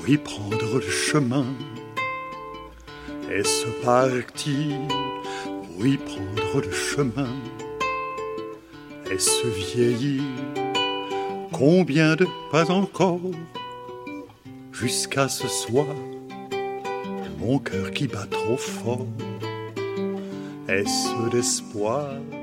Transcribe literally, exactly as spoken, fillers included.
Oui, prendre le chemin. Est-ce parti? Oui, prendre le chemin. Est-ce vieillir? Combien de pas encore? Jusqu'à ce soir, mon cœur qui bat trop fort. Est-ce d'espoir?